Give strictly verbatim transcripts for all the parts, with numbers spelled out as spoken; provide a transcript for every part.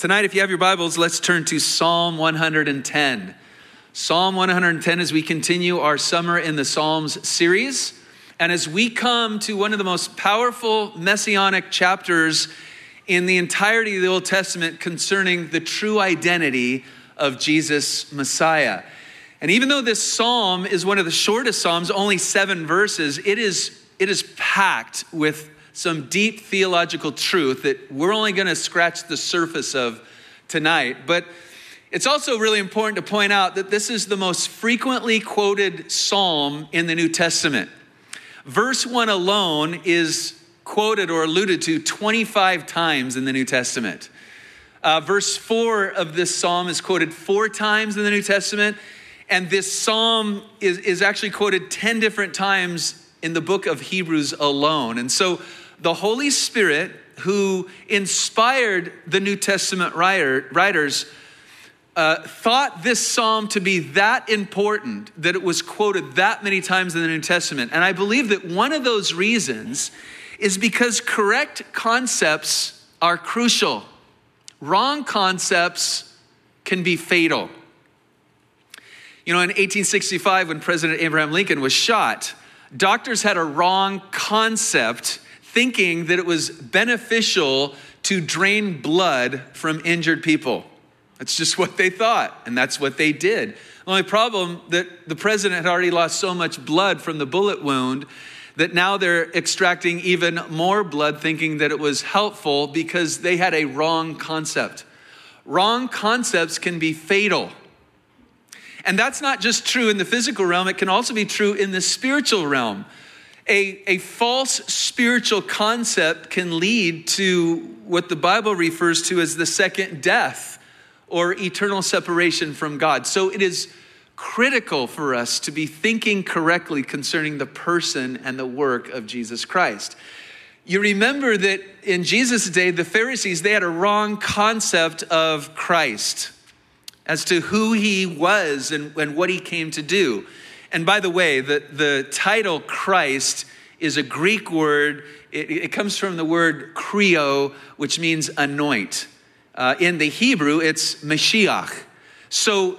Tonight, if you have your Bibles, let's turn to Psalm one hundred ten. Psalm one hundred ten as we continue our Summer in the Psalms series. And as we come to one of the most powerful messianic chapters in the entirety of the Old Testament concerning the true identity of Jesus Messiah. And even though this psalm is one of the shortest psalms, only seven verses, it is, it is packed with some deep theological truth that we're only going to scratch the surface of tonight. But it's also really important to point out that this is the most frequently quoted psalm in the New Testament. Verse one alone is quoted or alluded to twenty-five times in the New Testament. Uh, verse four of this psalm is quoted four times in the New Testament. And this psalm is, is actually quoted ten different times in the book of Hebrews alone. And so the Holy Spirit, who inspired the New Testament writer, writers, uh, thought this psalm to be that important that it was quoted that many times in the New Testament. And I believe that one of those reasons is because correct concepts are crucial. Wrong concepts can be fatal. You know, in eighteen sixty-five, when President Abraham Lincoln was shot, doctors had a wrong concept, thinking that it was beneficial to drain blood from injured people. That's just what they thought, and that's what they did. The only problem that the president had already lost so much blood from the bullet wound that now they're extracting even more blood, thinking that it was helpful because they had a wrong concept. Wrong concepts can be fatal. And that's not just true in the physical realm, it can also be true in the spiritual realm. A, a false spiritual concept can lead to what the Bible refers to as the second death or eternal separation from God. So it is critical for us to be thinking correctly concerning the person and the work of Jesus Christ. You remember that in Jesus' day, the Pharisees, they had a wrong concept of Christ as to who he was and, and what he came to do. And by the way, the, the title Christ is a Greek word. It, it comes from the word kreo, which means anoint. Uh, in the Hebrew, it's Mashiach. So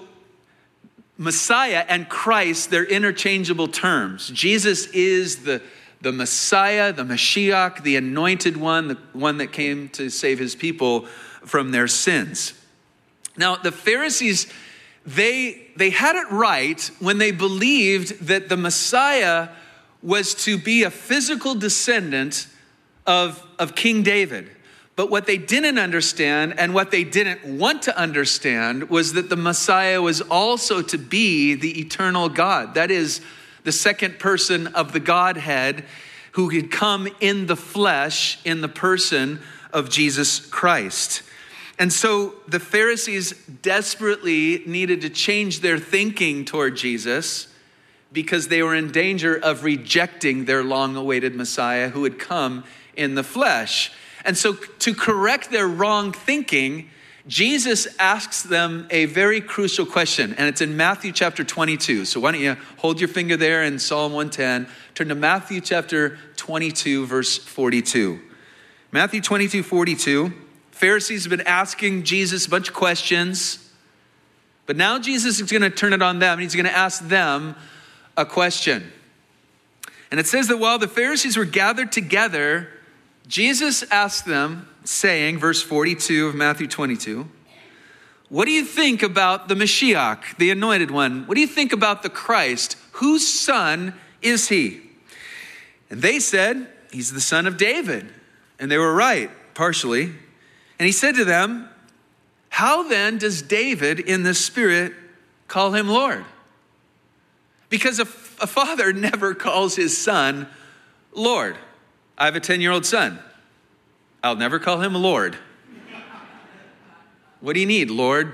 Messiah and Christ, they're interchangeable terms. Jesus is the, the Messiah, the Mashiach, the anointed one, the one that came to save his people from their sins. Now, the Pharisees, they, they had it right when they believed that the Messiah was to be a physical descendant of, of King David. But what they didn't understand and what they didn't want to understand was that the Messiah was also to be the eternal God. That is, the second person of the Godhead who had come in the flesh in the person of Jesus Christ. And so the Pharisees desperately needed to change their thinking toward Jesus because they were in danger of rejecting their long-awaited Messiah who had come in the flesh. And so to correct their wrong thinking, Jesus asks them a very crucial question, and it's in Matthew chapter twenty-two. So why don't you hold your finger there in Psalm one ten, turn to Matthew chapter twenty-two, verse forty-two. Matthew twenty-two, forty-two. Pharisees have been asking Jesus a bunch of questions, but now Jesus is going to turn it on them, and he's going to ask them a question. And it says that while the Pharisees were gathered together, Jesus asked them, saying, verse forty-two of Matthew twenty-two, "What do you think about the Mashiach, the anointed one? What do you think about the Christ? Whose son is he?" And they said, "He's the son of David." And they were right, partially. And he said to them, "How then does David in the Spirit call him Lord?" Because a, a father never calls his son Lord. I have a ten-year-old son. I'll never call him Lord. What do you need, Lord?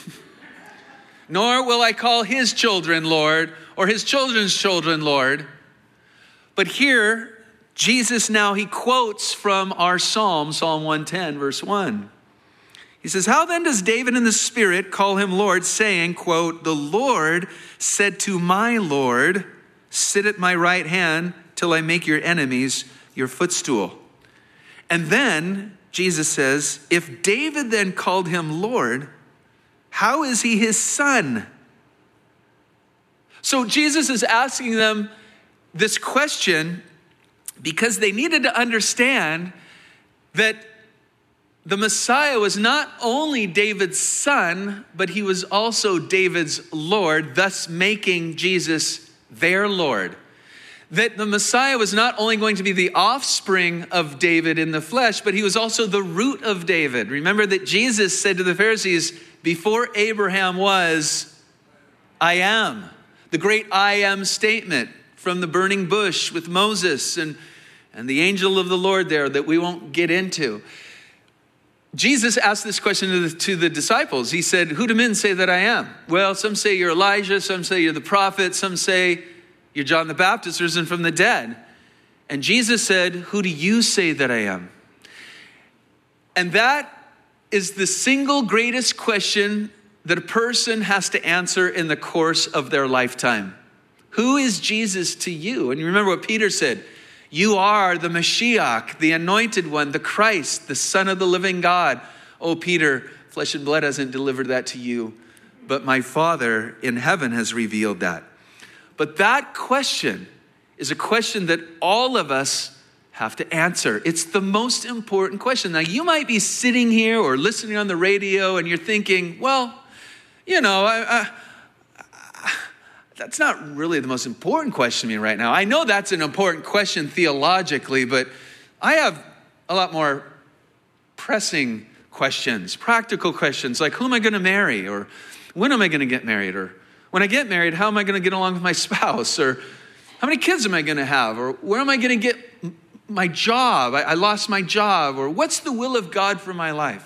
Nor will I call his children Lord or his children's children Lord. But here, Jesus now, he quotes from our Psalm, Psalm one ten, verse one. He says, "How then does David in the Spirit call him Lord, saying, quote, 'The Lord said to my Lord, sit at my right hand till I make your enemies your footstool.'" And then Jesus says, if David then called him Lord, how is he his son? So Jesus is asking them this question because they needed to understand that the Messiah was not only David's son, but he was also David's Lord, thus making Jesus their Lord. That the Messiah was not only going to be the offspring of David in the flesh, but he was also the root of David. Remember that Jesus said to the Pharisees, before Abraham was, I am. The great I am statement from the burning bush with Moses and, and the angel of the Lord there that we won't get into. Jesus asked this question to the, to the disciples. He said, who do men say that I am? Well, some say you're Elijah, some say you're the prophet, some say you're John the Baptist risen from the dead. And Jesus said, who do you say that I am? And that is the single greatest question that a person has to answer in the course of their lifetime. Who is Jesus to you? And you remember what Peter said, you are the Mashiach, the anointed one, the Christ, the Son of the living God. Oh, Peter, flesh and blood hasn't delivered that to you, but my Father in heaven has revealed that. But that question is a question that all of us have to answer. It's the most important question. Now, you might be sitting here or listening on the radio and you're thinking, well, you know, I, I, I, that's not really the most important question to me right now. I know that's an important question theologically, but I have a lot more pressing questions, practical questions, like who am I going to marry? Or when am I going to get married? Or when I get married, how am I going to get along with my spouse? Or how many kids am I going to have? Or where am I going to get my job? I, I lost my job. Or what's the will of God for my life?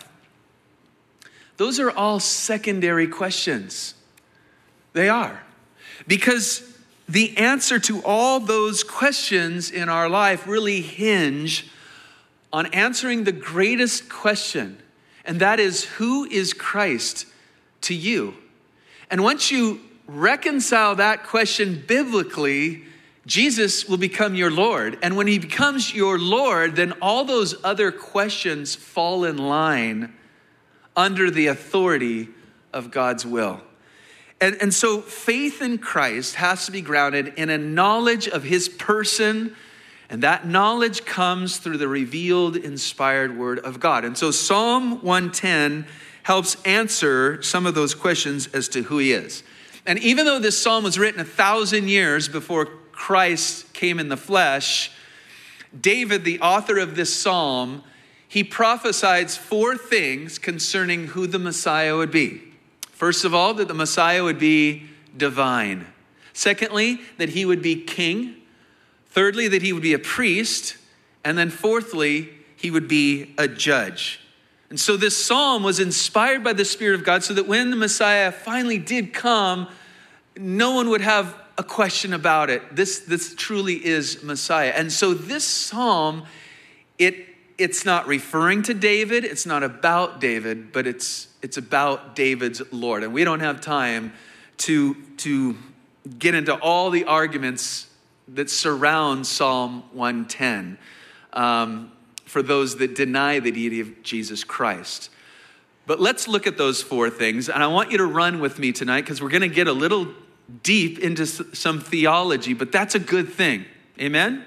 Those are all secondary questions. They are. Because the answer to all those questions in our life really hinge on answering the greatest question, and that is, who is Christ to you? And once you reconcile that question biblically, Jesus will become your Lord. And when he becomes your Lord, then all those other questions fall in line under the authority of God's will. And, and so faith in Christ has to be grounded in a knowledge of his person, and that knowledge comes through the revealed, inspired word of God. And so Psalm one ten helps answer some of those questions as to who he is. And even though this psalm was written a thousand years before Christ came in the flesh, David, the author of this psalm, he prophesies four things concerning who the Messiah would be. First of all, that the Messiah would be divine. Secondly, that he would be king. Thirdly, that he would be a priest. And then fourthly, he would be a judge. And so this psalm was inspired by the Spirit of God so that when the Messiah finally did come, no one would have a question about it. This, this truly is Messiah. And so this psalm, it it's not referring to David, it's not about David, but it's it's about David's Lord. And we don't have time to, to get into all the arguments that surround Psalm one ten um, for those that deny the deity of Jesus Christ. But let's look at those four things. And I want you to run with me tonight because we're going to get a little deep into some theology, but that's a good thing. Amen?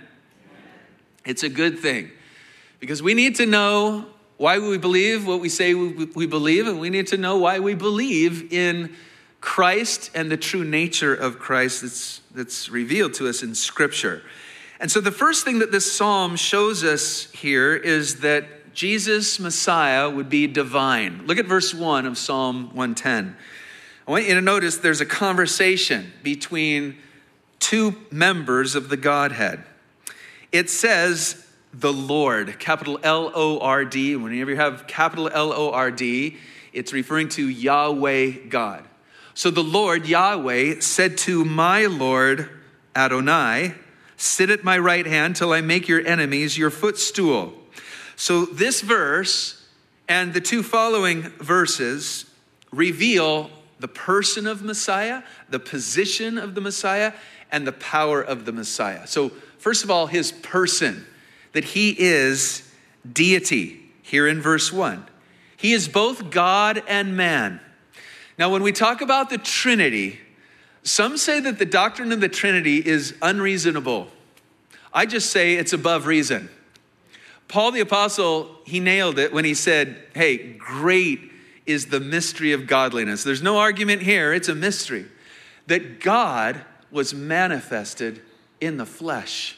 It's a good thing. Because we need to know why we believe what we say we believe, and we need to know why we believe in Christ and the true nature of Christ that's, that's revealed to us in Scripture. And so the first thing that this psalm shows us here is that Jesus, Messiah, would be divine. Look at verse one of Psalm one ten. I want you to notice there's a conversation between two members of the Godhead. It says, the Lord, capital L O R D. Whenever you have capital L O R D, it's referring to Yahweh God. So the Lord, Yahweh, said to my Lord, Adonai, sit at my right hand till I make your enemies your footstool. So this verse and the two following verses reveal the person of Messiah, the position of the Messiah, and the power of the Messiah. So first of all, his person, that he is deity. here in verse one. He is both God and man. Now, when we talk about the Trinity, some say that the doctrine of the Trinity is unreasonable. I just say it's above reason. Paul the Apostle, he nailed it when he said, hey, great is the mystery of godliness. There's no argument here. It's a mystery that God was manifested in the flesh.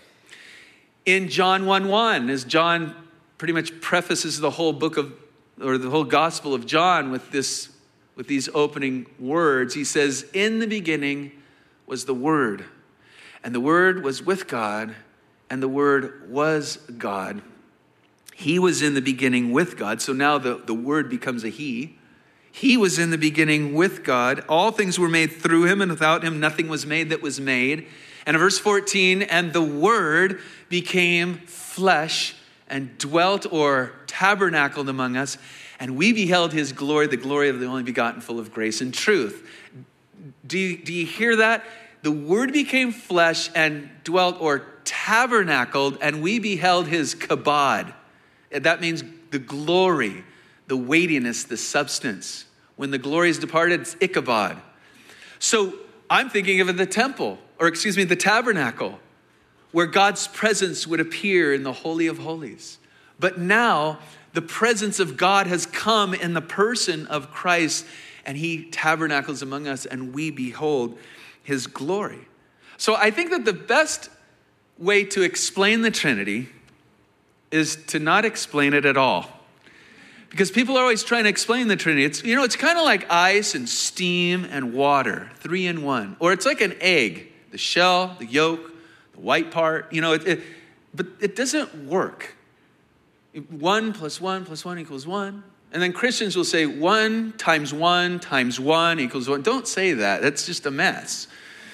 In John one one, as John pretty much prefaces the whole book of, or the whole gospel of John with this, with these opening words, he says, in the beginning was the Word, and the Word was with God, and the Word was God. He was in the beginning with God. So now the, the Word becomes a he. He was in the beginning with God. All things were made through him, and without him nothing was made that was made. And in verse fourteen, and the Word became flesh and dwelt or tabernacled among us, and we beheld his glory, the glory of the only begotten, full of grace and truth. Do you, do you hear that? The Word became flesh and dwelt or tabernacled, and we beheld his kabod. That means the glory, the weightiness, the substance. When the glory is departed, it's Ichabod. So I'm thinking of the temple, or excuse me, the tabernacle, where God's presence would appear in the Holy of Holies. But now the presence of God has come in the person of Christ, and he tabernacles among us, and we behold his glory. So I think that the best way to explain the Trinity is to not explain it at all. Because people are always trying to explain the Trinity. It's, you know, it's kind of like ice and steam and water, three in one. Or it's like an egg, the shell, the yolk, the white part, you know, it, it, but it doesn't work. One plus one plus one equals one. And then Christians will say one times one times one equals one. Don't say that. That's just a mess.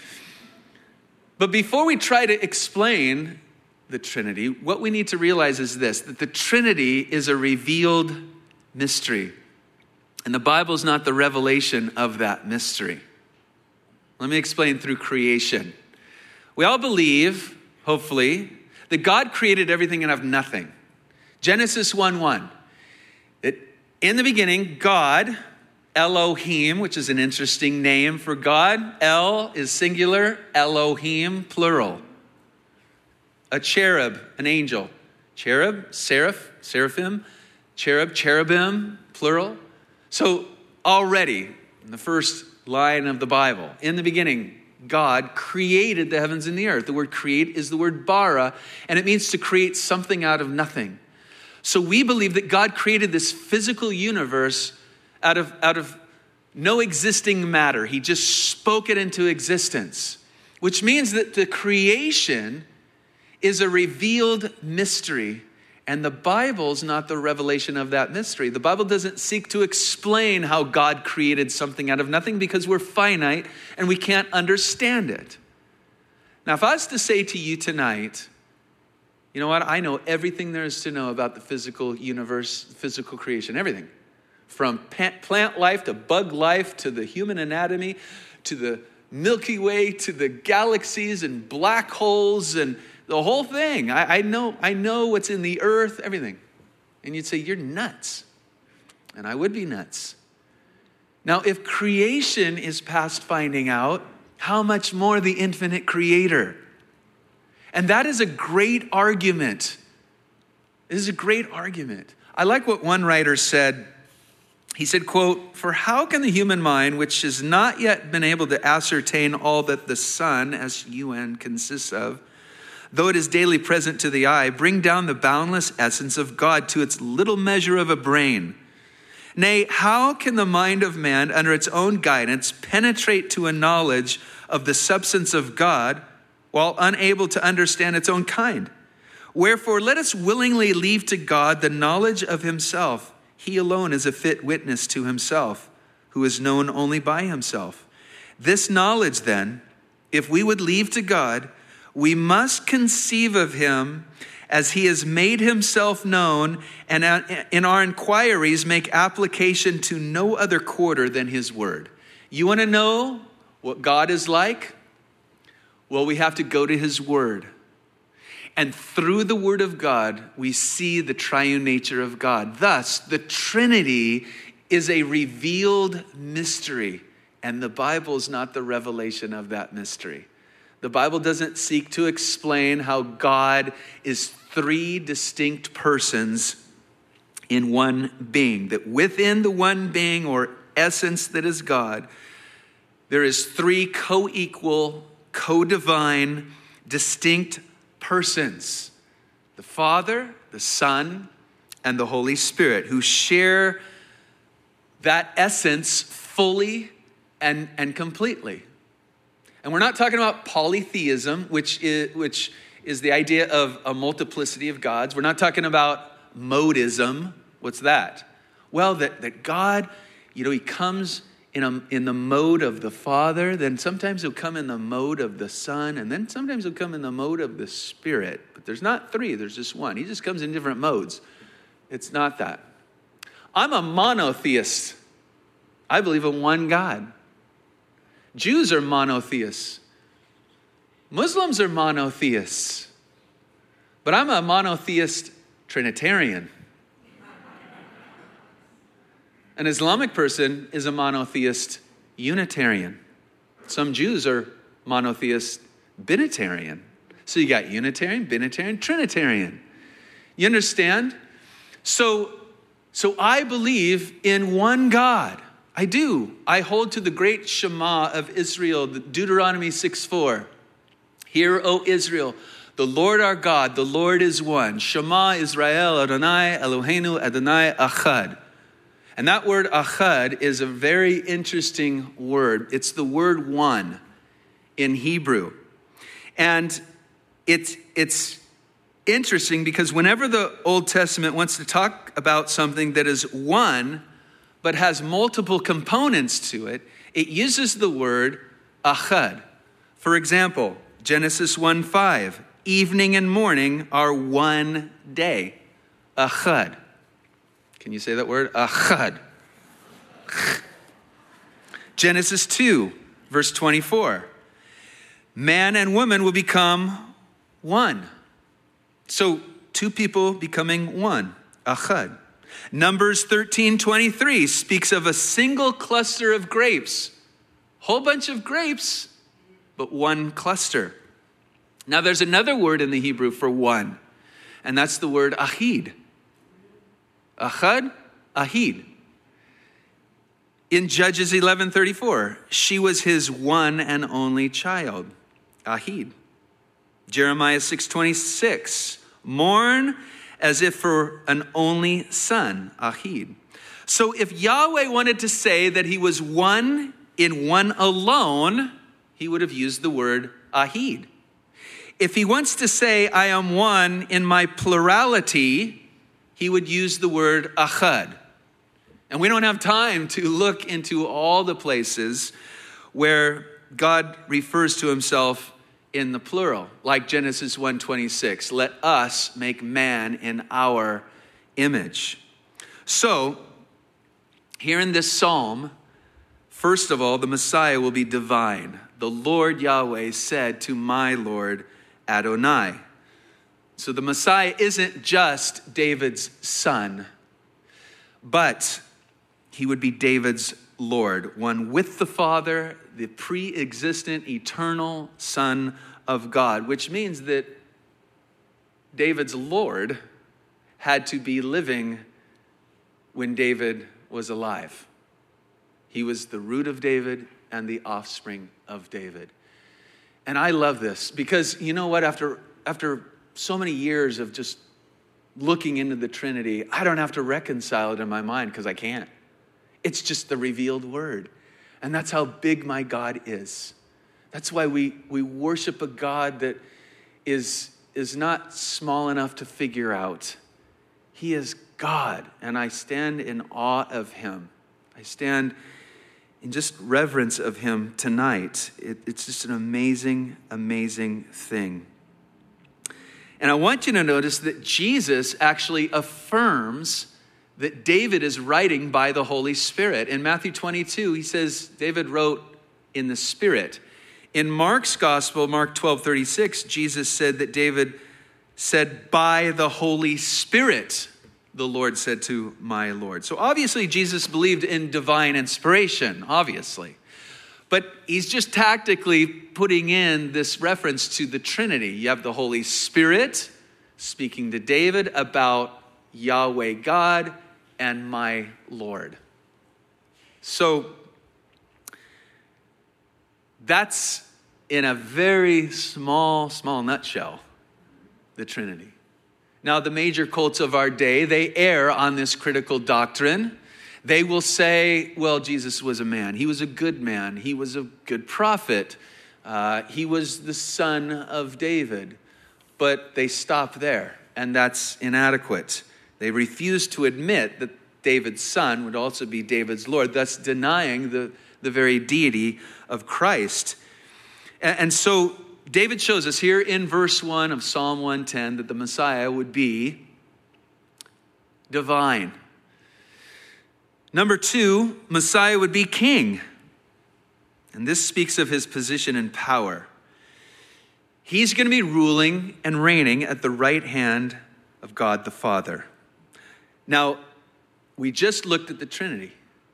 But before we try to explain the Trinity, what we need to realize is this, that the Trinity is a revealed mystery. And the Bible is not the revelation of that mystery. Let me explain through creation. We all believe, hopefully, that God created everything out of nothing. Genesis one one. That in the beginning, God, Elohim, which is an interesting name for God. El is singular, Elohim, plural. A cherub, an angel. Cherub, seraph, seraphim, cherub, cherubim, plural. So already, in the first line of the Bible, in the beginning, God created the heavens and the earth. The word create is the word bara, and it means to create something out of nothing. So we believe that God created this physical universe out of, out of no existing matter. He just spoke it into existence, which means that the creation is a revealed mystery, and the Bible's not the revelation of that mystery. The Bible doesn't seek to explain how God created something out of nothing because we're finite and we can't understand it. Now, if I was to say to you tonight, you know what? I know everything there is to know about the physical universe, physical creation, everything. From plant life to bug life to the human anatomy to the Milky Way to the galaxies and black holes and the whole thing. I, I know I know what's in the earth, everything. And you'd say, you're nuts. And I would be nuts. Now, if creation is past finding out, how much more the infinite creator? And that is a great argument. It is a great argument. I like what one writer said. He said, quote, "For how can the human mind, which has not yet been able to ascertain all that the sun, S U N, consists of, though it is daily present to the eye, bring down the boundless essence of God to its little measure of a brain? Nay, how can the mind of man, under its own guidance, penetrate to a knowledge of the substance of God, while unable to understand its own kind? Wherefore, let us willingly leave to God the knowledge of himself. He alone is a fit witness to himself, who is known only by himself. This knowledge, then, if we would leave to God, we must conceive of him as he has made himself known, and in our inquiries make application to no other quarter than his word." You want to know what God is like? Well, we have to go to his word. And through the word of God, we see the triune nature of God. Thus, the Trinity is a revealed mystery, and the Bible is not the revelation of that mystery. The Bible doesn't seek to explain how God is three distinct persons in one being, that within the one being or essence that is God, there is three co-equal, co-divine, distinct persons, the Father, the Son, and the Holy Spirit, who share that essence fully and, and completely. And we're not talking about polytheism, which is, which is the idea of a multiplicity of gods. We're not talking about modism. What's that? Well, that, that God, you know, he comes in, a, in the mode of the Father, then sometimes he'll come in the mode of the Son, and then sometimes he'll come in the mode of the Spirit. But there's not three, there's just one. He just comes in different modes. It's not that. I'm a monotheist. I believe in one God. Jews are monotheists. Muslims are monotheists. But I'm a monotheist Trinitarian. An Islamic person is a monotheist Unitarian. Some Jews are monotheist Binitarian. So you got Unitarian, Binitarian, Trinitarian. You understand? So, so I believe in one God. I do. I hold to the great Shema of Israel, Deuteronomy six four. Hear, O Israel, the Lord our God, the Lord is one. Shema Israel, Adonai Eloheinu, Adonai Echad. And that word achad is a very interesting word. It's the word one in Hebrew. And it's, it's interesting because whenever the Old Testament wants to talk about something that is one, but has multiple components to it, it uses the word achad. For example, Genesis one five, evening and morning are one day. Achad. Can you say that word? Achad. Genesis two, verse twenty-four. Man and woman will become one. So two people becoming one. Achad. Numbers thirteen twenty-three speaks of a single cluster of grapes. Whole bunch of grapes, but one cluster. Now there's another word in the Hebrew for one, and that's the word ahid. Achad, ahid. In Judges eleven thirty-four, she was his one and only child. Ahid. Jeremiah six twenty-six, mourn as if for an only son. Ahid. So if Yahweh wanted to say that he was one in one alone, he would have used the word ahid. If he wants to say I am one in my plurality, he would use the word achad. And we don't have time to look into all the places where God refers to himself in the plural, like Genesis one twenty-six. Let us make man in our image. So, here in this psalm, first of all, the Messiah will be divine. The Lord Yahweh said to my Lord Adonai. So the Messiah isn't just David's son, but he would be David's Lord, one with the Father, the pre-existent, eternal Son of God, which means that David's Lord had to be living when David was alive. He was the root of David and the offspring of David. And I love this because, you know what, after after so many years of just looking into the Trinity, I don't have to reconcile it in my mind because I can't. It's just the revealed word. And that's how big my God is. That's why we, we worship a God that is, is not small enough to figure out. He is God, and I stand in awe of him. I stand in just reverence of him tonight. It, it's just an amazing, amazing thing. And I want you to notice that Jesus actually affirms that David is writing by the Holy Spirit. In Matthew twenty-two, he says David wrote in the Spirit. In Mark's gospel, Mark twelve thirty-six, Jesus said that David said, by the Holy Spirit, the Lord said to my Lord. So obviously Jesus believed in divine inspiration, obviously. But he's just tactically putting in this reference to the Trinity. You have the Holy Spirit speaking to David about Yahweh God and my Lord. So that's in a very small, small nutshell, the Trinity. Now, the major cults of our day, they err on this critical doctrine. They will say, well, Jesus was a man. He was a good man. He was a good prophet. Uh, he was the son of David. But they stop there, and that's inadequate. They refuse to admit that David's son would also be David's Lord, thus denying the, the very deity of Christ. And, and so David shows us here in verse one of Psalm one ten that the Messiah would be divine. Number two, Messiah would be king. And this speaks of his position and power. He's going to be ruling and reigning at the right hand of God the Father. Now, we just looked at the Trinity.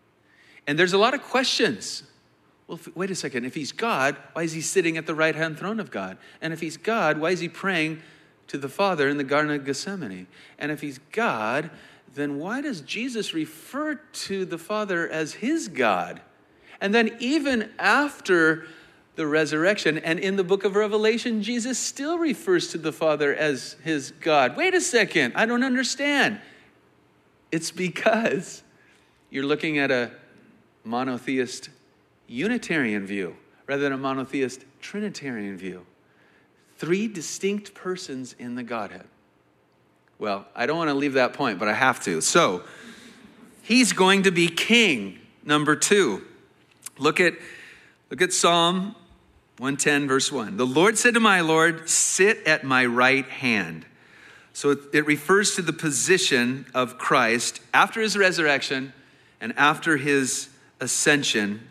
And there's a lot of questions. Well, if, wait a second. If he's God, why is he sitting at the right-hand throne of God? And if he's God, why is he praying to the Father in the Garden of Gethsemane? And if he's God, then why does Jesus refer to the Father as his God? And then even after the resurrection and in the book of Revelation, Jesus still refers to the Father as his God. Wait a second. I don't understand. It's because you're looking at a monotheist Unitarian view rather than a monotheist Trinitarian view. Three distinct persons in the Godhead. Well, I don't want to leave that point, but I have to. So, he's going to be king, number two. Look at, look at Psalm one ten, verse one. The Lord said to my Lord, sit at my right hand. So it, it refers to the position of Christ after his resurrection and after his ascension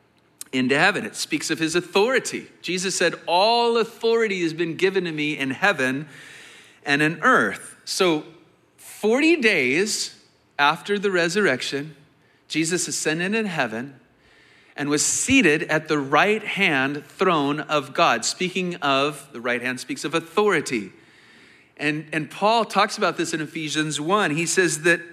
into heaven. It speaks of his authority. Jesus said, all authority has been given to me in heaven and in earth. So forty days after the resurrection, Jesus ascended in heaven and was seated at the right hand throne of God. Speaking of, the right hand speaks of authority. And, and Paul talks about this in Ephesians one. He says that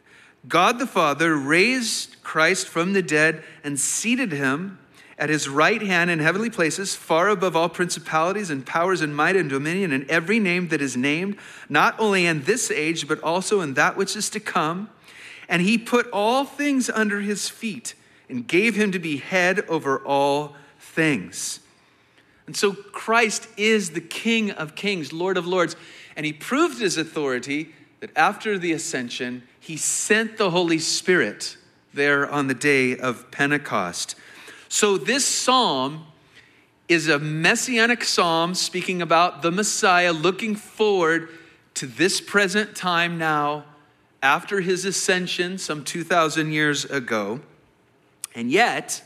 God the Father raised Christ from the dead and seated him at his right hand in heavenly places, far above all principalities and powers and might and dominion and every name that is named, not only in this age, but also in that which is to come. And he put all things under his feet and gave him to be head over all things. And so Christ is the King of kings, Lord of lords. And he proved his authority that after the ascension, he sent the Holy Spirit there on the day of Pentecost. So this psalm is a messianic psalm speaking about the Messiah, looking forward to this present time now after his ascension some two thousand years ago. And yet,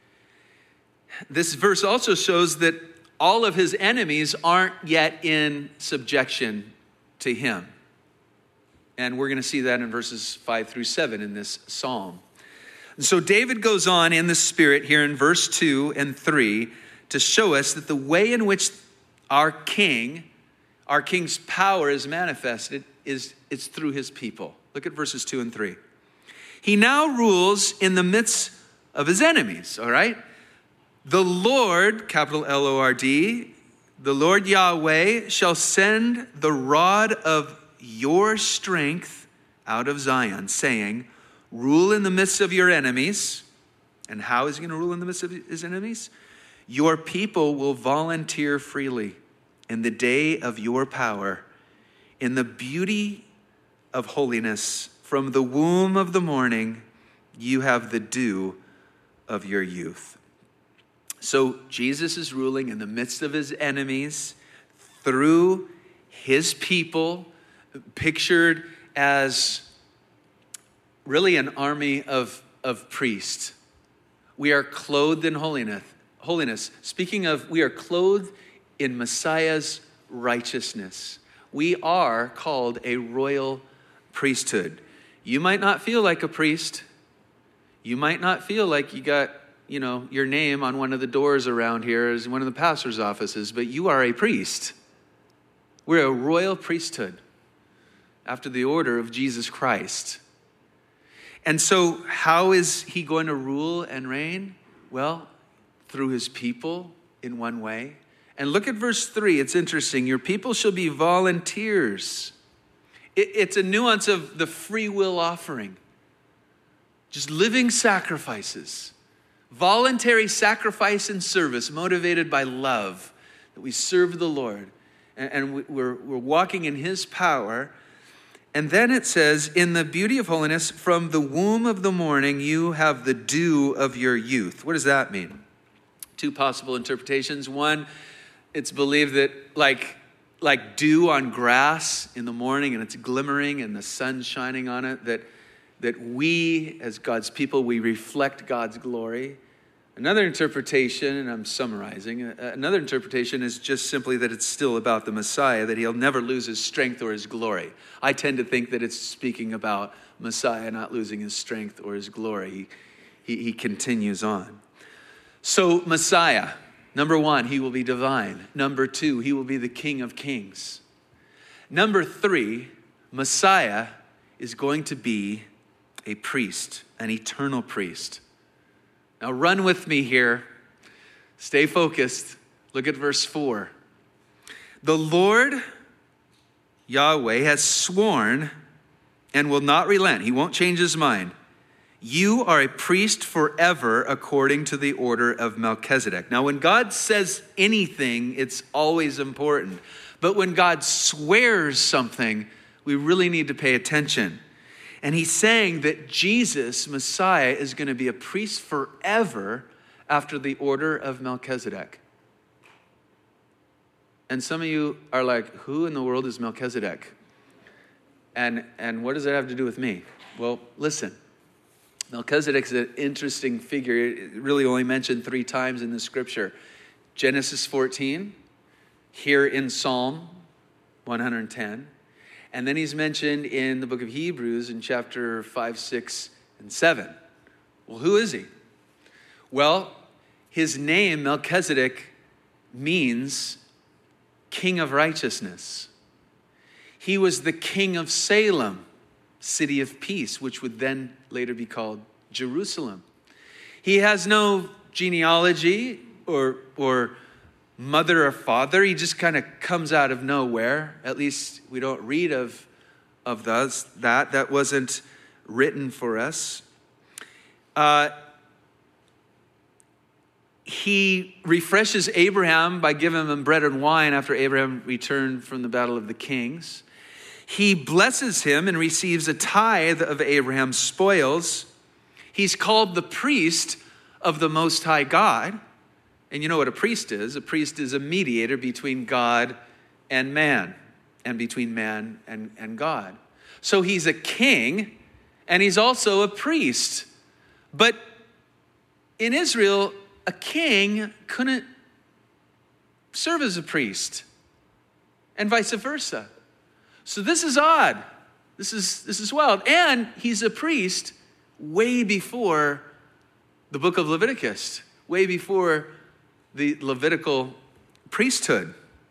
this verse also shows that all of his enemies aren't yet in subjection to him. And we're going to see that in verses five through seven in this psalm. And so David goes on in the Spirit here in verse two and three to show us that the way in which our king, our king's power is manifested is it's through his people. Look at verses two and three. He now rules in the midst of his enemies, all right? The Lord, capital L O R D, the Lord Yahweh shall send the rod of your strength out of Zion, saying, rule in the midst of your enemies. And how is he going to rule in the midst of his enemies? Your people will volunteer freely in the day of your power, in the beauty of holiness. From the womb of the morning, you have the dew of your youth. So Jesus is ruling in the midst of his enemies through his people, pictured as really an army of, of priests. We are clothed in holiness. Holiness. Speaking of, we are clothed in Messiah's righteousness. We are called a royal priesthood. You might not feel like a priest. You might not feel like you got, you know, your name on one of the doors around here as one of the pastor's offices, but you are a priest. We're a royal priesthood after the order of Jesus Christ. And so how is he going to rule and reign? Well, through his people in one way. And look at verse three. It's interesting. Your people shall be volunteers. It, it's a nuance of the free will offering. Just living sacrifices. Voluntary sacrifice and service motivated by love. That we serve the Lord. And, and we, we're, we're walking in his power. And then it says, in the beauty of holiness, from the womb of the morning, you have the dew of your youth. What does that mean? Two possible interpretations. One, it's believed that like, like dew on grass in the morning and it's glimmering and the sun's shining on it, that, that we as God's people, we reflect God's glory. Another interpretation, and I'm summarizing, another interpretation is just simply that it's still about the Messiah, that he'll never lose his strength or his glory. I tend to think that it's speaking about Messiah not losing his strength or his glory. He, he, he continues on. So Messiah, number one, he will be divine. Number two, he will be the King of Kings. Number three, Messiah is going to be a priest, an eternal priest. Now run with me here. Stay focused. Look at verse four. The Lord Yahweh has sworn and will not relent. He won't change his mind. You are a priest forever according to the order of Melchizedek. Now, when God says anything, it's always important. But when God swears something, we really need to pay attention. And he's saying that Jesus, Messiah, is going to be a priest forever after the order of Melchizedek. And some of you are like, who in the world is Melchizedek? And, and what does that have to do with me? Well, listen. Melchizedek's an interesting figure. It really only mentioned three times in the scripture. Genesis fourteen, here in Psalm one hundred ten. And then he's mentioned in the book of Hebrews in chapter five, six, and seven. Well, who is he? Well, his name, Melchizedek, means King of Righteousness. He was the king of Salem, city of peace, which would then later be called Jerusalem. He has no genealogy or, or mother or father. He just kind of comes out of nowhere. At least we don't read of, of those, that. That wasn't written for us. Uh, he refreshes Abraham by giving him bread and wine after Abraham returned from the battle of the kings. He blesses him and receives a tithe of Abraham's spoils. He's called the priest of the Most High God. And you know what a priest is? A priest is a mediator between God and man, and between man and, and God. So he's a king, and he's also a priest. But in Israel, a king couldn't serve as a priest, and vice versa. So this is odd. This is this is wild. And he's a priest way before the book of Leviticus, way before the Levitical priesthood.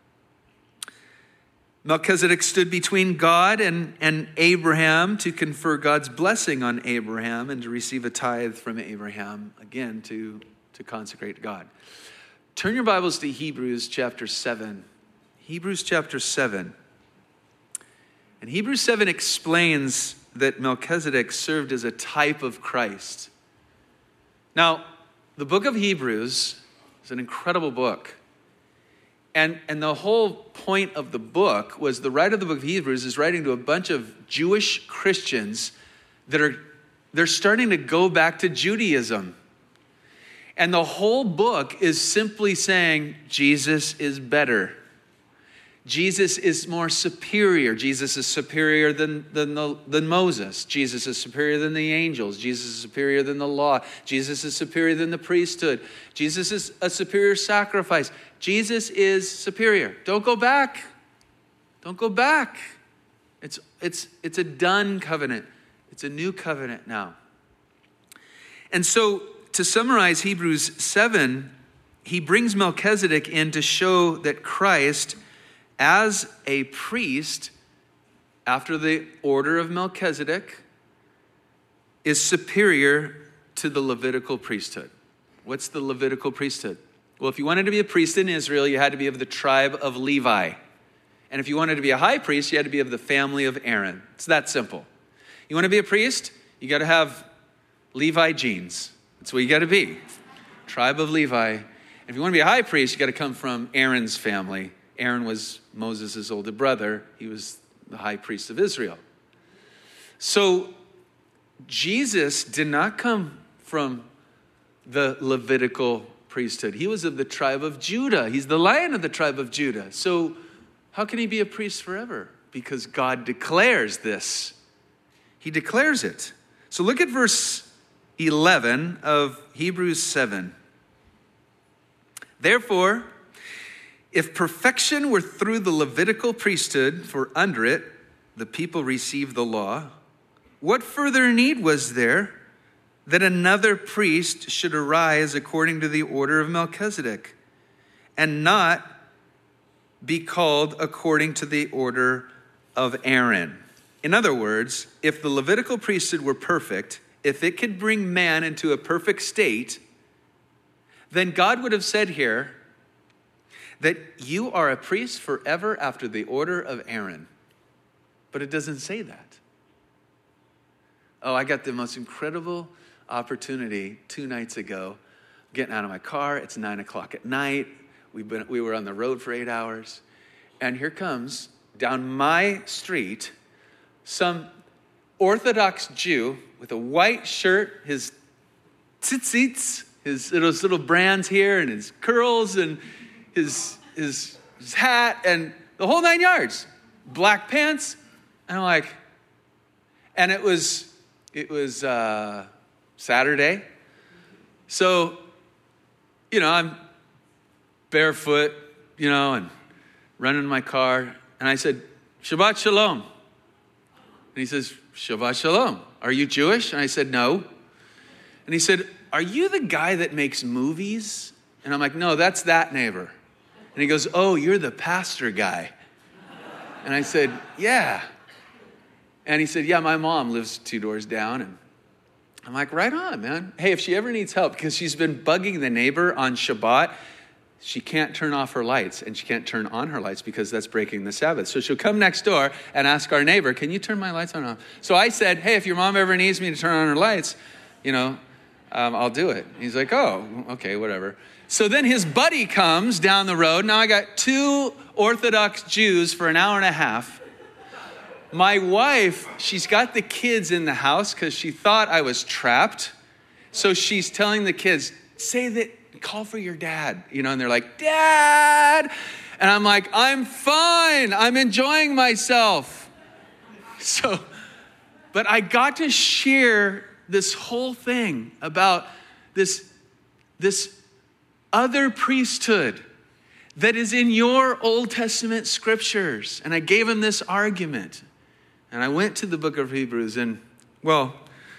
Melchizedek stood between God and, and Abraham to confer God's blessing on Abraham and to receive a tithe from Abraham, again, to, to consecrate God. Turn your Bibles to Hebrews chapter seven. Hebrews chapter seven. And Hebrews seven explains that Melchizedek served as a type of Christ. Now, the book of Hebrews is an incredible book. And, and the whole point of the book was the writer of the book of Hebrews is writing to a bunch of Jewish Christians that are, they're starting to go back to Judaism. And the whole book is simply saying, Jesus is better. Jesus is more superior. Jesus is superior than, than, the, than Moses. Jesus is superior than the angels. Jesus is superior than the law. Jesus is superior than the priesthood. Jesus is a superior sacrifice. Jesus is superior. Don't go back. Don't go back. It's, it's, it's a done covenant. It's a new covenant now. And so to summarize Hebrews seven, he brings Melchizedek in to show that Christ, as a priest, after the order of Melchizedek, is superior to the Levitical priesthood. What's the Levitical priesthood? Well, if you wanted to be a priest in Israel, you had to be of the tribe of Levi. And if you wanted to be a high priest, you had to be of the family of Aaron. It's that simple. You want to be a priest? You got to have Levi genes. That's what you got to be. Tribe of Levi. And if you want to be a high priest, you got to come from Aaron's family. Aaron was Moses' older brother. He was the high priest of Israel. So Jesus did not come from the Levitical priesthood. He was of the tribe of Judah. He's the Lion of the tribe of Judah. So how can he be a priest forever? Because God declares this. He declares it. So look at verse eleven of Hebrews seven. Therefore, if perfection were through the Levitical priesthood, for under it the people received the law, what further need was there that another priest should arise according to the order of Melchizedek, and not be called according to the order of Aaron? In other words, if the Levitical priesthood were perfect, if it could bring man into a perfect state, then God would have said here that you are a priest forever after the order of Aaron. But it doesn't say that. Oh, I got the most incredible opportunity two nights ago, getting out of my car. It's nine o'clock at night. We've been, we were on the road for eight hours. And here comes, down my street, some Orthodox Jew with a white shirt, his tzitzits, his those little brands here, and his curls, and his, his, his hat, and the whole nine yards. Black pants. And I'm like, and it was, it was uh, Saturday. So, you know, I'm barefoot, you know, and running in my car. And I said, Shabbat Shalom. And he says, Shabbat Shalom. Are you Jewish? And I said, no. And he said, are you the guy that makes movies? And I'm like, no, that's that neighbor. And he goes, oh, you're the pastor guy. And I said, yeah. And he said, yeah, my mom lives two doors down. And I'm like, right on, man. Hey, if she ever needs help, because she's been bugging the neighbor on Shabbat, she can't turn off her lights, and she can't turn on her lights because that's breaking the Sabbath. So she'll come next door and ask our neighbor, can you turn my lights on and off? So I said, hey, if your mom ever needs me to turn on her lights, you know, um, I'll do it. He's like, oh, okay, whatever. So then his buddy comes down the road. Now I got two Orthodox Jews for an hour and a half. My wife, she's got the kids in the house because she thought I was trapped. So she's telling the kids, say that, call for your dad, you know, and they're like, Dad. And I'm like, I'm fine. I'm enjoying myself. So, but I got to share this whole thing about this, this other priesthood that is in your Old Testament scriptures. And I gave him this argument. And I went to the book of Hebrews, and, well,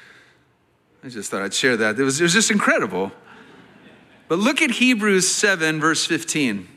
I just thought I'd share that. It was, it was just incredible. But look at Hebrews seven, verse fifteen.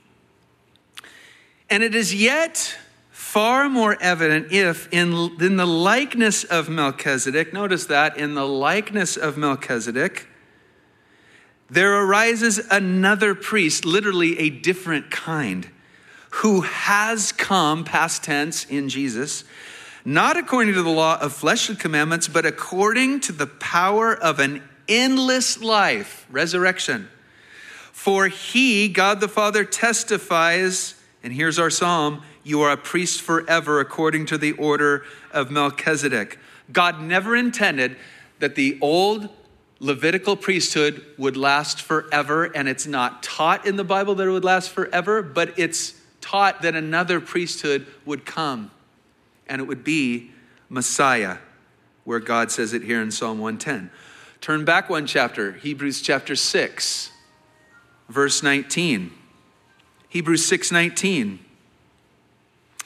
And it is yet far more evident if in, in the likeness of Melchizedek, notice that, in the likeness of Melchizedek, there arises another priest, literally a different kind, who has come, past tense in Jesus, not according to the law of fleshly commandments, but according to the power of an endless life, resurrection. For he, God the Father, testifies, and here's our psalm, you are a priest forever according to the order of Melchizedek. God never intended that the old Levitical priesthood would last forever, and it's not taught in the Bible that it would last forever, but it's taught that another priesthood would come, and it would be Messiah, where God says it here in Psalm one ten. Turn back one chapter, Hebrews chapter six, verse nineteen. Hebrews six nineteen.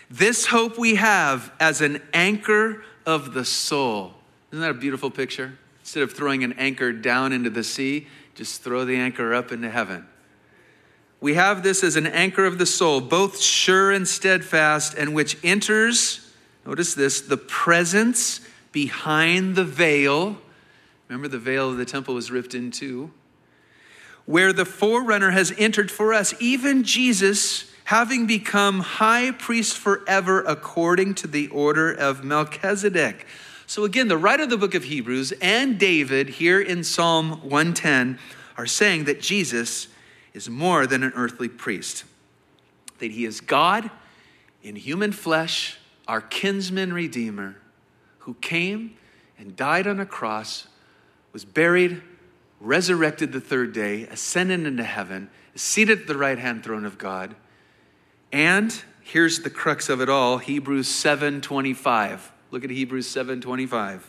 This hope we have as an anchor of the soul. Isn't that a beautiful picture? Instead of throwing an anchor down into the sea, just throw the anchor up into heaven. We have this as an anchor of the soul, both sure and steadfast, and which enters, notice this, the presence behind the veil. Remember, the veil of the temple was ripped in two. Where the forerunner has entered for us, even Jesus, having become high priest forever according to the order of Melchizedek. So again, the writer of the book of Hebrews and David here in Psalm one ten are saying that Jesus is more than an earthly priest. That he is God in human flesh, our kinsman redeemer, who came and died on a cross, was buried, resurrected the third day, ascended into heaven, seated at the right-hand throne of God. And here's the crux of it all, Hebrews seven twenty-five. Look at Hebrews seven twenty-five.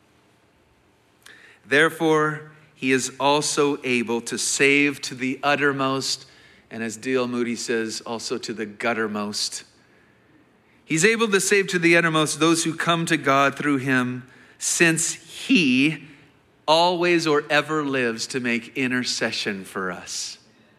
Therefore, he is also able to save to the uttermost, and as D L Moody says, also to the guttermost. He's able to save to the uttermost those who come to God through him, since he always or ever lives to make intercession for us.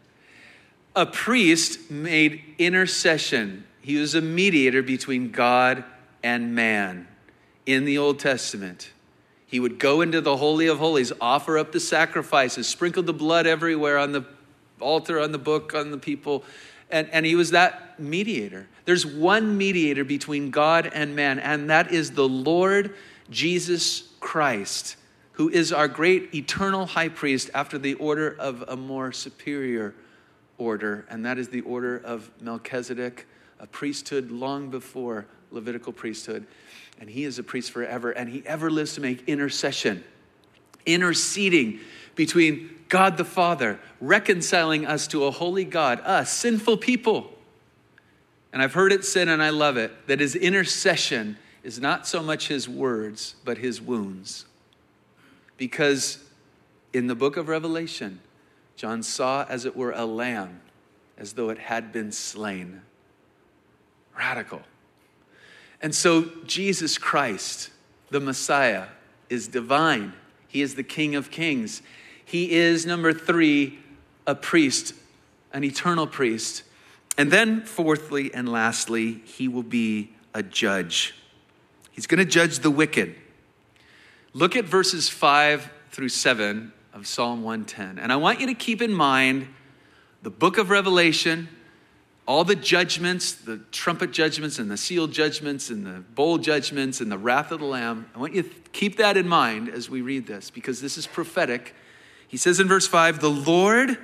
A priest made intercession. He was a mediator between God and man in the Old Testament. He would go into the Holy of Holies, offer up the sacrifices, sprinkle the blood everywhere on the altar, on the book, on the people. And, and he was that mediator. There's one mediator between God and man, and that is the Lord Jesus Christ, who is our great eternal high priest after the order of a more superior order, and that is the order of Melchizedek, a priesthood long before Levitical priesthood. And he is a priest forever, and he ever lives to make intercession, interceding between God the Father, reconciling us to a holy God, us, sinful people. And I've heard it said, and I love it, that his intercession is not so much his words, but his wounds. Because in the book of Revelation, John saw, as it were, a lamb, as though it had been slain. Radical. And so Jesus Christ, the Messiah, is divine. He is the King of Kings. He is, number three, a priest, an eternal priest. And then fourthly and lastly, he will be a judge. He's going to judge the wicked. Look at verses five through seven of Psalm one ten. And I want you to keep in mind the book of Revelation, all the judgments, the trumpet judgments and the seal judgments and the bowl judgments and the wrath of the Lamb. I want you to keep that in mind as we read this, because this is prophetic. He says in verse five, the Lord,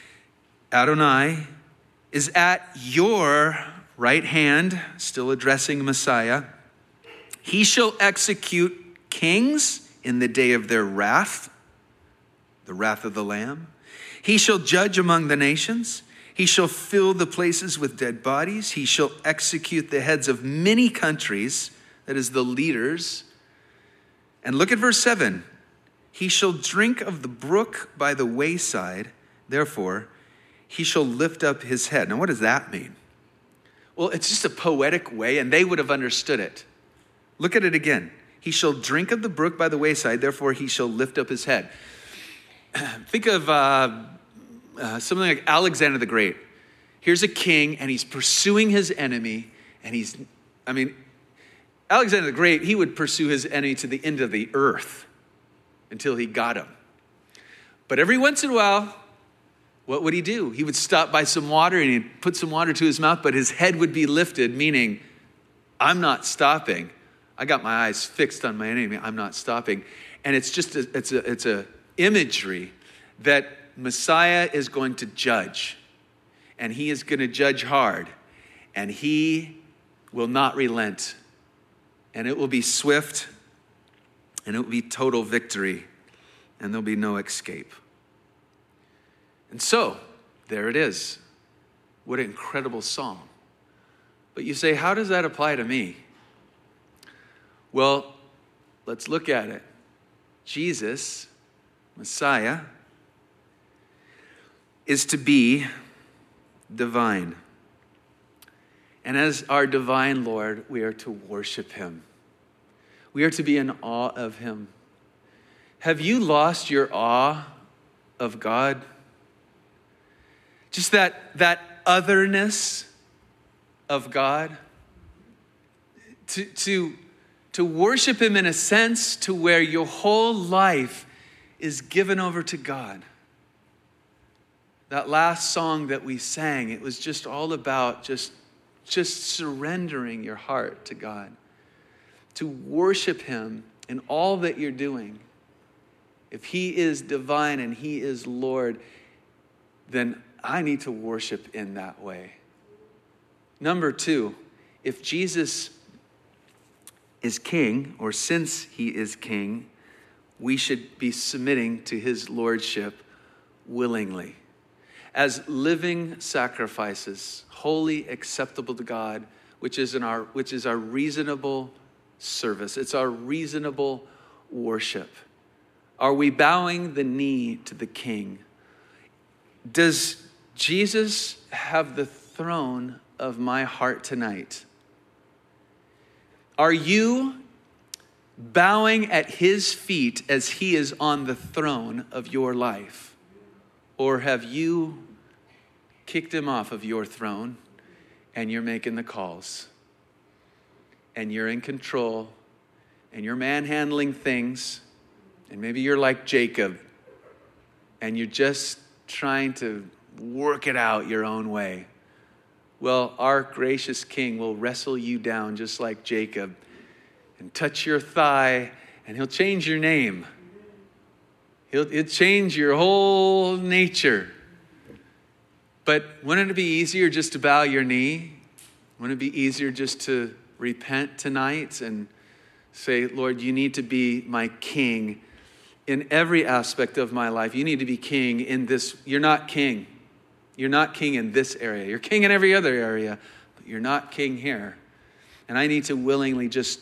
Adonai, is at your right hand, still addressing Messiah. He shall execute kings in the day of their wrath, the wrath of the Lamb. He shall judge among the nations. He shall fill the places with dead bodies. He shall execute the heads of many countries, that is, the leaders. And look at verse seven. He shall drink of the brook by the wayside. Therefore, he shall lift up his head. Now, what does that mean? Well, it's just a poetic way, and they would have understood it. Look at it again. He shall drink of the brook by the wayside. Therefore, he shall lift up his head. Think of uh, uh, something like Alexander the Great. Here's a king, and he's pursuing his enemy, and he's, I mean, Alexander the Great, he would pursue his enemy to the end of the earth until he got him. But every once in a while, what would he do? He would stop by some water, and he'd put some water to his mouth, but his head would be lifted, meaning, I'm not stopping. I got my eyes fixed on my enemy. I'm not stopping. And it's just, a, it's a, it's a imagery that Messiah is going to judge, and he is going to judge hard, and he will not relent, and it will be swift, and it will be total victory, and there'll be no escape. And so, there it is. What an incredible psalm. But you say, how does that apply to me? Well, let's look at it. Jesus, Messiah, is to be divine. And as our divine Lord, we are to worship him. We are to be in awe of him. Have you lost your awe of God? Just that, that otherness of God? To, to, to worship him in a sense to where your whole life is given over to God. That last song that we sang, it was just all about just, just surrendering your heart to God. To worship him in all that you're doing. If he is divine and he is Lord, then I need to worship in that way. Number two, if Jesus is king, or since he is king, we should be submitting to his lordship willingly. As living sacrifices, holy, acceptable to God, which is in our which is our reasonable service. It's our reasonable worship. Are we bowing the knee to the King? Does Jesus have the throne of my heart tonight? Are you bowing at his feet as he is on the throne of your life? Or have you kicked him off of your throne and you're making the calls? And you're in control and you're manhandling things. And maybe you're like Jacob and you're just trying to work it out your own way. Well, our gracious King will wrestle you down just like Jacob and touch your thigh, and he'll change your name. He'll, he'll change your whole nature. But wouldn't it be easier just to bow your knee? Wouldn't it be easier just to repent tonight and say, Lord, you need to be my king in every aspect of my life. You need to be king in this. You're not king. You're not king in this area. You're king in every other area, but you're not king here. And I need to willingly just,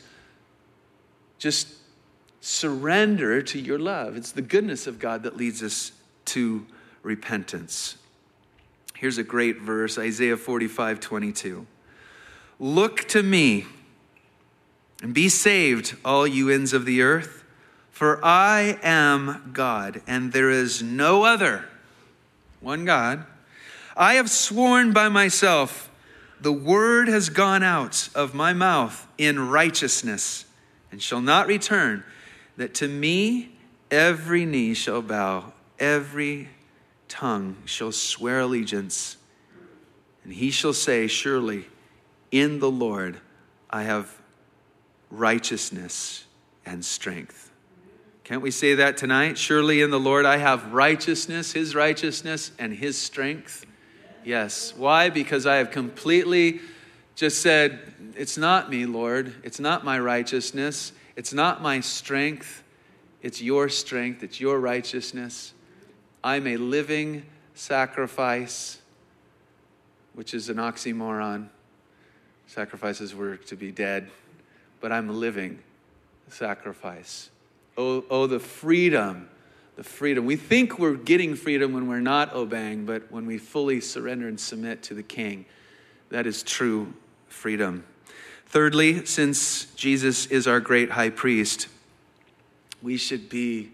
just surrender to your love. It's the goodness of God that leads us to repentance. Here's a great verse, Isaiah forty-five twenty-two. Look to me and be saved, all you ends of the earth, for I am God, and there is no other. One God. I have sworn by myself, the word has gone out of my mouth in righteousness, and shall not return, that to me every knee shall bow, every tongue shall swear allegiance, and he shall say, surely in the Lord I have righteousness and strength. Can't we say that tonight? Surely in the Lord I have righteousness, his righteousness, and his strength. Yes. Why? Because I have completely just said, it's not me, Lord. It's not my righteousness. It's not my strength. It's your strength. It's your righteousness. I'm a living sacrifice, which is an oxymoron. Sacrifices were to be dead, but I'm a living sacrifice. Oh, oh, the freedom, the freedom. We think we're getting freedom when we're not obeying, but when we fully surrender and submit to the King, that is true freedom. Thirdly, since Jesus is our great high priest, we should be,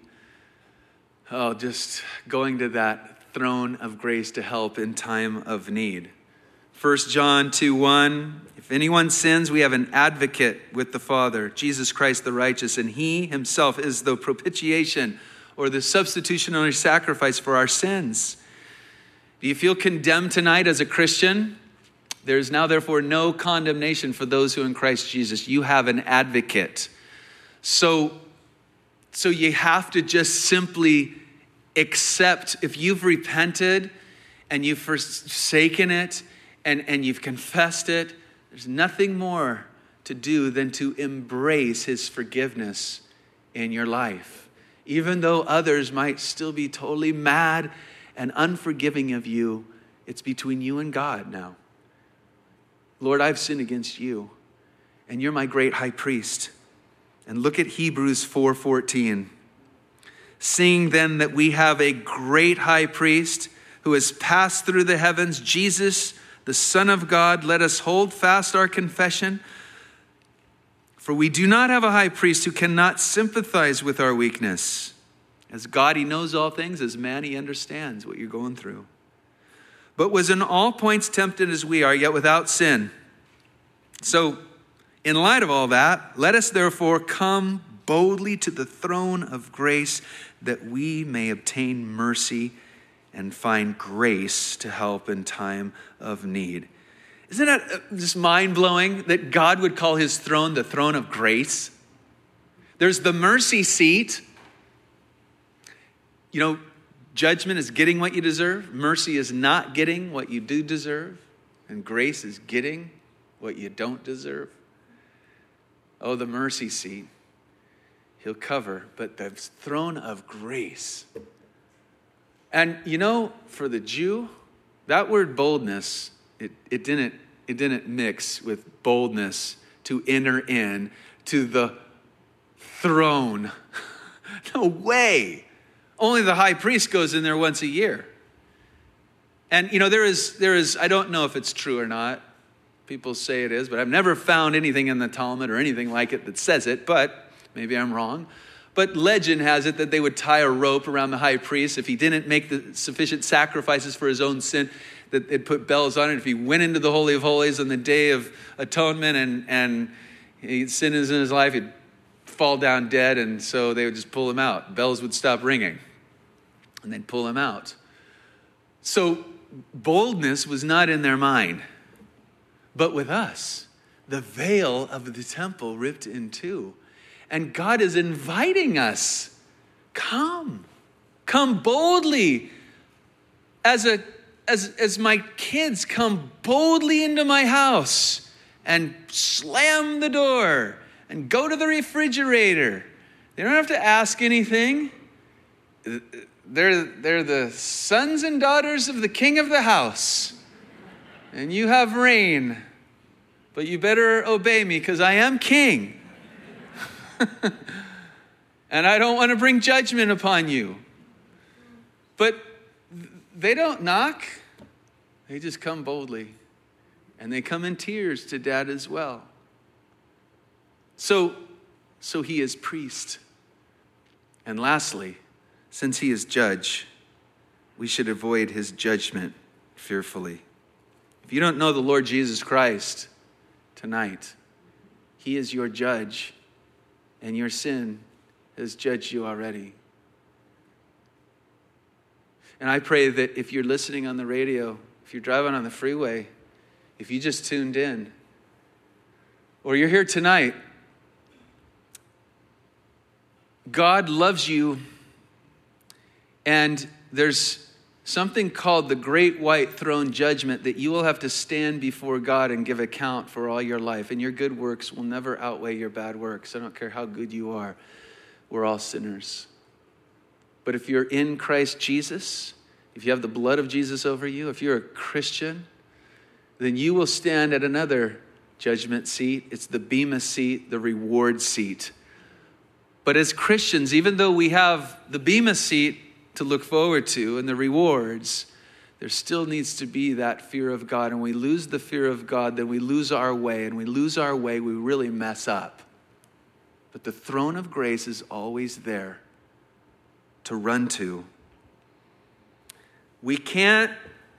oh, just going to that throne of grace to help in time of need. First John two one, if anyone sins, we have an advocate with the Father, Jesus Christ the righteous, and he himself is the propitiation or the substitutionary sacrifice for our sins. Do you feel condemned tonight as a Christian? There is now therefore no condemnation for those who are in Christ Jesus. You have an advocate. So, so you have to just simply accept, if you've repented and you've forsaken it, And, and you've confessed it, there's nothing more to do than to embrace his forgiveness in your life. Even though others might still be totally mad and unforgiving of you, it's between you and God now. Lord, I've sinned against you, and you're my great high priest. And look at Hebrews four fourteen. Seeing then that we have a great high priest who has passed through the heavens, Jesus, the Son of God, let us hold fast our confession. For we do not have a high priest who cannot sympathize with our weakness. As God, he knows all things. As man, he understands what you're going through. But was in all points tempted as we are, yet without sin. So, in light of all that, let us therefore come boldly to the throne of grace that we may obtain mercy and find grace to help in time of need. Isn't that just mind-blowing that God would call his throne the throne of grace? There's the mercy seat. You know, judgment is getting what you deserve. Mercy is not getting what you do deserve. And grace is getting what you don't deserve. Oh, the mercy seat. He'll cover, but the throne of grace. And you know, for the Jew, that word boldness, it, it didn't it didn't mix with boldness to enter in to the throne. No way. Only the high priest goes in there once a year. And you know, there is there is I don't know if it's true or not. People say it is, but I've never found anything in the Talmud or anything like it that says it, but maybe I'm wrong. But legend has it that they would tie a rope around the high priest if he didn't make the sufficient sacrifices for his own sin, that they'd put bells on it. If he went into the Holy of Holies on the Day of Atonement and, and he had sin in his life, he'd fall down dead, and so they would just pull him out. Bells would stop ringing, and they'd pull him out. So boldness was not in their mind. But with us, the veil of the temple ripped in two. And God is inviting us. Come. Come boldly. As a as, as my kids come boldly into my house and slam the door and go to the refrigerator. They don't have to ask anything. They're, they're the sons and daughters of the king of the house. And you have reign. But you better obey me because I am king. And I don't want to bring judgment upon you. But they don't knock. They just come boldly. And they come in tears to dad as well. So, so he is priest. And lastly, since he is judge, we should avoid his judgment fearfully. If you don't know the Lord Jesus Christ tonight, he is your judge, and your sin has judged you already. And I pray that if you're listening on the radio, if you're driving on the freeway, if you just tuned in, or you're here tonight, God loves you, and there's something called the Great White Throne Judgment that you will have to stand before God and give account for all your life. And your good works will never outweigh your bad works. I don't care how good you are. We're all sinners. But if you're in Christ Jesus, if you have the blood of Jesus over you, if you're a Christian, then you will stand at another judgment seat. It's the Bema seat, the reward seat. But as Christians, even though we have the Bema seat to look forward to and the rewards, there still needs to be that fear of God. And we lose the fear of God, then we lose our way. And we lose our way, we really mess up. But the throne of grace is always there to run to. We can't,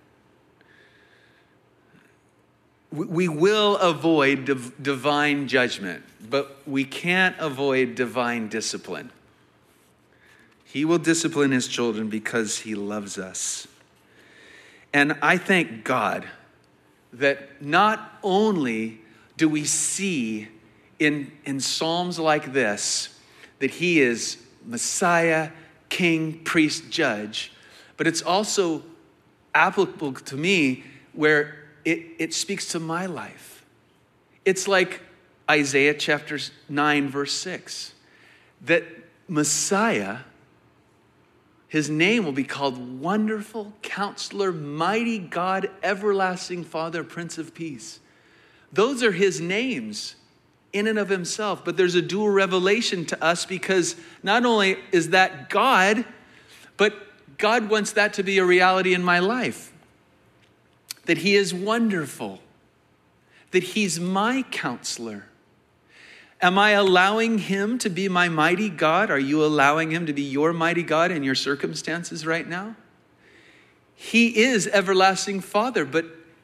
we will avoid div- divine judgment, but we can't avoid divine discipline. He will discipline his children because he loves us. And I thank God that not only do we see in, in Psalms like this that he is Messiah, King, Priest, Judge, but it's also applicable to me where it, it speaks to my life. It's like Isaiah chapter nine, verse six, that Messiah, his name will be called Wonderful Counselor, Mighty God, Everlasting Father, Prince of Peace. Those are his names in and of himself. But there's a dual revelation to us because not only is that God, but God wants that to be a reality in my life. that he is wonderful, that he's my counselor. Am I allowing him to be my mighty God? Are you allowing him to be your mighty God in your circumstances right now? He is everlasting Father, but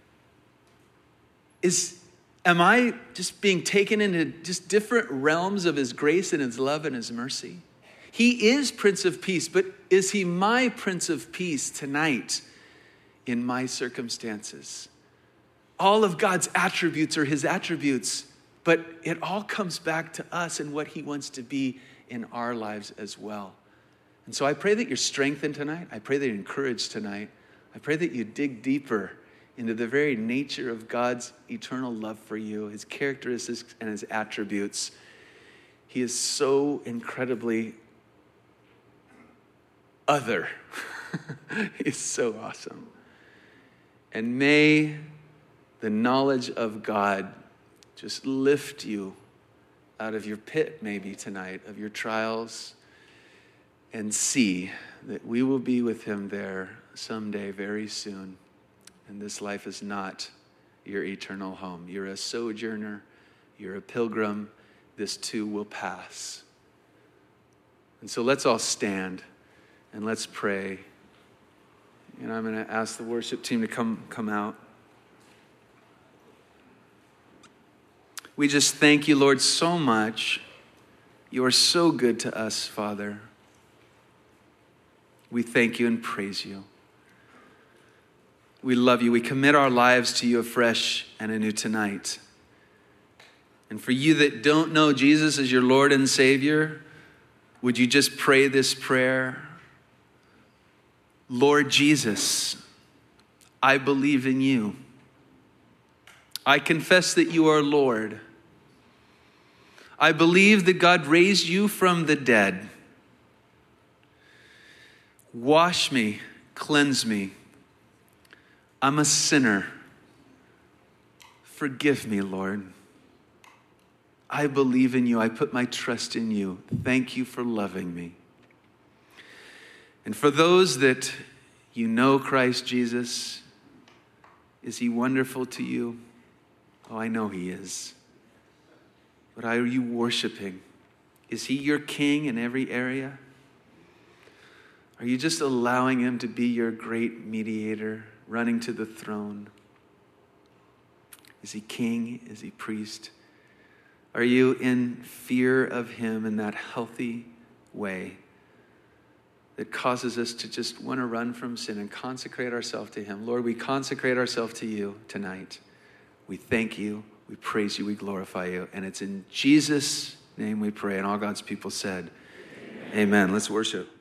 is am I just being taken into just different realms of his grace and his love and his mercy? He is Prince of Peace, but is he my Prince of Peace tonight in my circumstances? All of God's attributes are his attributes, but it all comes back to us and what he wants to be in our lives as well. And so I pray that you're strengthened tonight. I pray that you're encouraged tonight. I pray that you dig deeper into the very nature of God's eternal love for you, his characteristics and his attributes. He is so incredibly other. He's so awesome. And may the knowledge of God just lift you out of your pit maybe tonight, of your trials, and see that we will be with him there someday very soon. And this life is not your eternal home. You're a sojourner. You're a pilgrim. This too will pass. And so let's all stand and let's pray. And I'm going to ask the worship team to come, come out. We just thank you, Lord, so much. You are so good to us, Father. We thank you and praise you. We love you. We commit our lives to you afresh and anew tonight. And for you that don't know Jesus as your Lord and Savior, would you just pray this prayer? Lord Jesus, I believe in you. I confess that you are Lord. I believe that God raised you from the dead. Wash me, cleanse me. I'm a sinner. Forgive me, Lord. I believe in you. I put my trust in you. Thank you for loving me. And for those that you know Christ Jesus, is he wonderful to you? Oh, I know he is. But are you worshiping? Is he your king in every area? Are you just allowing him to be your great mediator, running to the throne? Is he king? Is he priest? Are you in fear of him in that healthy way that causes us to just want to run from sin and consecrate ourselves to him? Lord, we consecrate ourselves to you tonight. We thank you, we praise you, we glorify you. And it's in Jesus' name we pray. And all God's people said, amen. Amen. Let's worship.